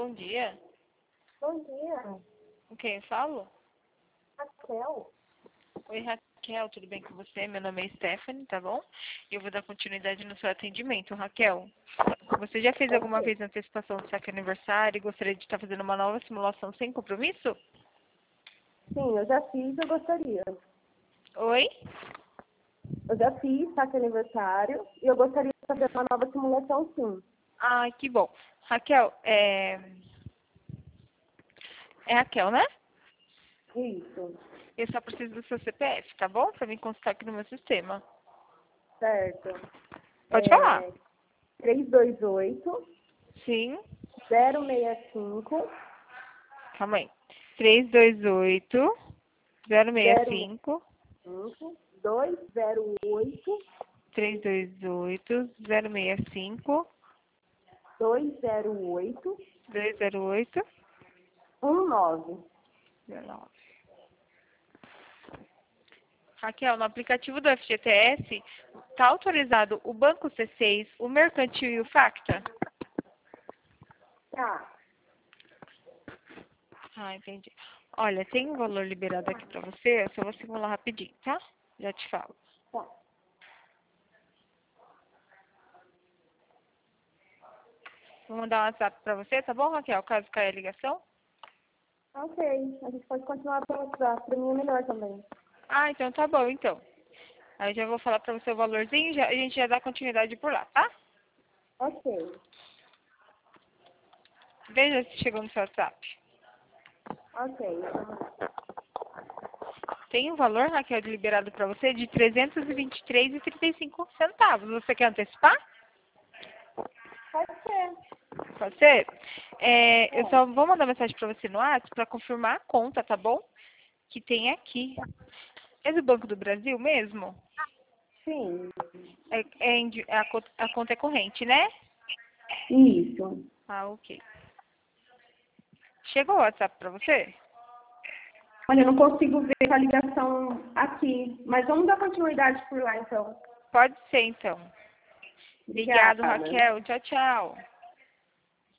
bom dia. Bom dia, Com quem eu falo? Raquel. Oi, Raquel, tudo bem com você? Meu nome é Stephanie, tá bom? E eu vou dar continuidade no seu atendimento. Raquel, você já fez alguma Ok. vez antecipação do seu aniversário e gostaria de estar fazendo uma nova simulação sem compromisso? Sim, eu já fiz, eu gostaria. Oi? Eu já fiz saque aniversário e eu gostaria de fazer uma nova simulação, sim. Ah, que bom. Raquel, é Raquel, né? Isso, Eu só preciso do seu CPF, tá bom? Pra me constar aqui no meu sistema. certo. Pode falar. 328 Sim. 065 Calma aí. 328 065 065 208 328 065 208 208 19. 19. Raquel, no aplicativo do FGTS, está autorizado o Banco C6, o Mercantil e o Facta? Tá, Ah, entendi. Olha, tem um valor liberado aqui para você, eu só vou simular rapidinho, tá? Já te falo. tá. Vou mandar um WhatsApp para você, tá bom, Raquel? Caso caia a ligação. Ok, a gente pode continuar pelo WhatsApp. Para mim é melhor também. Ah, então tá bom, então. Aí eu já vou falar para você o valorzinho e a gente já dá continuidade por lá, tá? Ok, Veja se chegou no seu WhatsApp. ok. Tem um valor, Raquel, liberado para você de R$ 323,35. Você quer antecipar? Pode ser. Pode ser? Eu só vou mandar mensagem para você no WhatsApp para confirmar a conta, tá bom? Que tem aqui. É do Banco do Brasil mesmo? Sim, A conta é corrente, né? isso. Ah, ok. Chegou o WhatsApp para você? Olha, eu não consigo ver a ligação aqui, mas vamos dar continuidade por lá, então. Pode ser, então. Obrigado, Obrigada. Raquel. Tchau, tchau.